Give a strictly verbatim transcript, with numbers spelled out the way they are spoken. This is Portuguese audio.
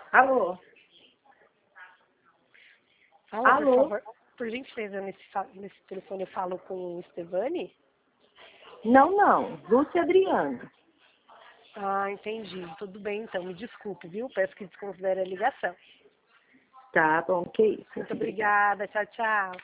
Alô? Alô, por Alô? favor. Por gentileza, nesse, fa- nesse telefone eu falo com o Stevani? Não, não. Lúcia Adriano. Ah, entendi. Tudo bem, então. Me desculpe, viu? Peço que desconsidere a ligação. Tá bom, que isso. Muito obrigada. Tchau, tchau.